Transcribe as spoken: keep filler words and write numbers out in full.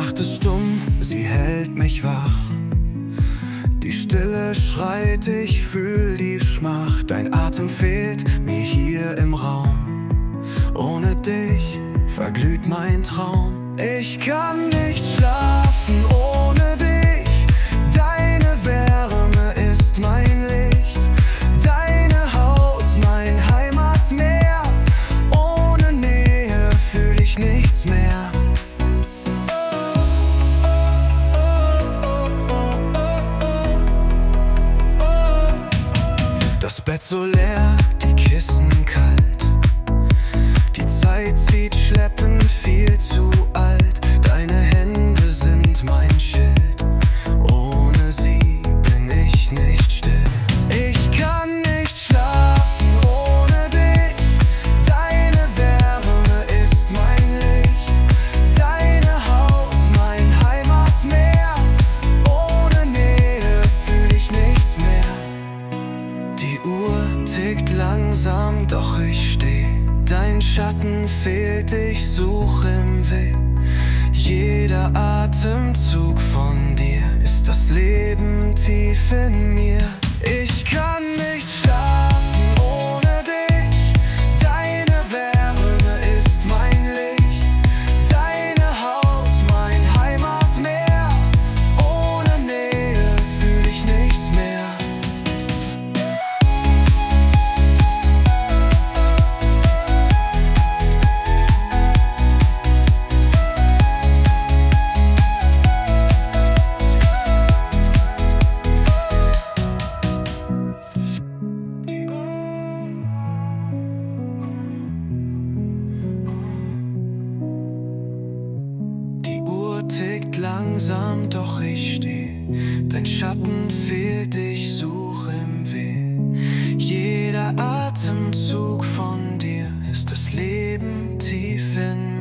Nacht ist stumm, sie hält mich wach. Die Stille schreit, ich fühl die Schmach. Dein Atem fehlt mir hier im Raum. Ohne dich verglüht mein Traum. Ich kann nicht schlafen ohne dich. Deine Wärme ist mein Licht. Deine Haut mein Heimatmeer. Ohne Nähe fühl ich nichts mehr. Das Bett so leer, die Kissen kalt. Die Zeit zieht schleppend, viel zu alt. Deine Hände sind mein Schild. Ohne sie bin ich nicht still. Ich kann nicht schlafen ohne dich. Deine Wärme ist mein Licht. Deine Haut mein Heimatmeer. Ohne Nähe fühl ich nichts mehr. Die Uhr tickt langsam, doch ich steh. Dein Schatten fehlt, ich such im Weg. Jeder Atemzug von dir ist das Leben tief in mir. Ich kann nicht schlafen ohne dich. Deine Wärme ist mein Licht. Deine Haut mein Heimatmeer. Ohne Nähe fühl ich nichts mehr. Tickt langsam, doch ich steh. Dein Schatten fehlt, ich such im Weh. Jeder Atemzug von dir ist das Leben tief in mir.